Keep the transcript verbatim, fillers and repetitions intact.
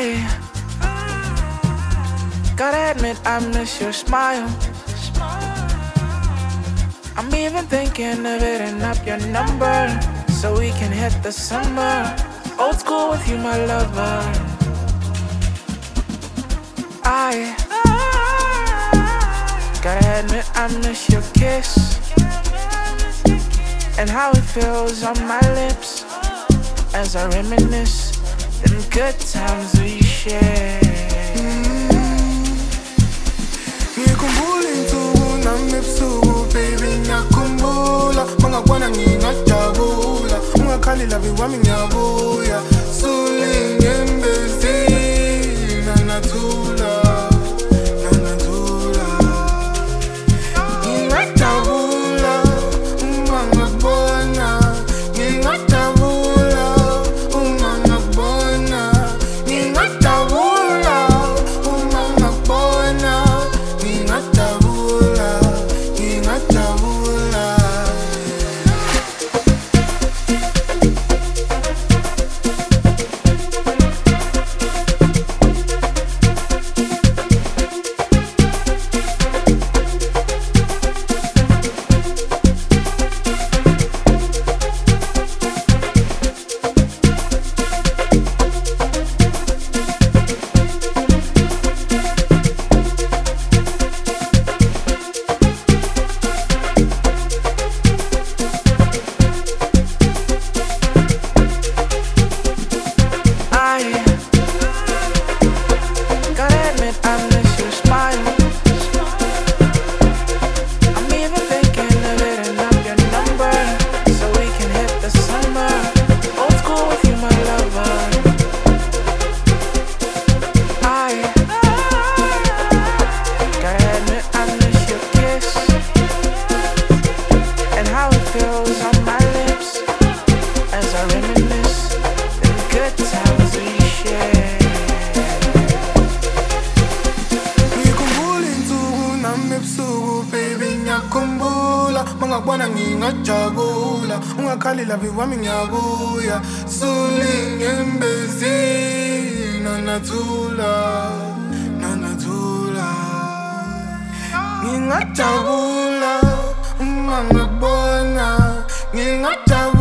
I gotta admit I miss your smile. I'm even thinking of hitting up your number so we can hit the summer. Old school with you, my lover. I gotta admit I miss your kiss and how it feels on my lips as I reminisce them good times we shared. Ngikhumbula insuku nami ebusuku baby ngiyakhumbula mangakubona ngingajabula ungakhali lavi wami ngiyabuya suli ngembezi nanathula nanathula ngingajabula uma ngakubona ngingajabula uma ngakubona ngingajabula uma ngakubona ngingajabula ngingajabula mangakubona ngingajabula ungakhali lavi wami ngiyabuya suli ngembezi nanathula nanathula ngingajabula uma ngakubona ngingajabula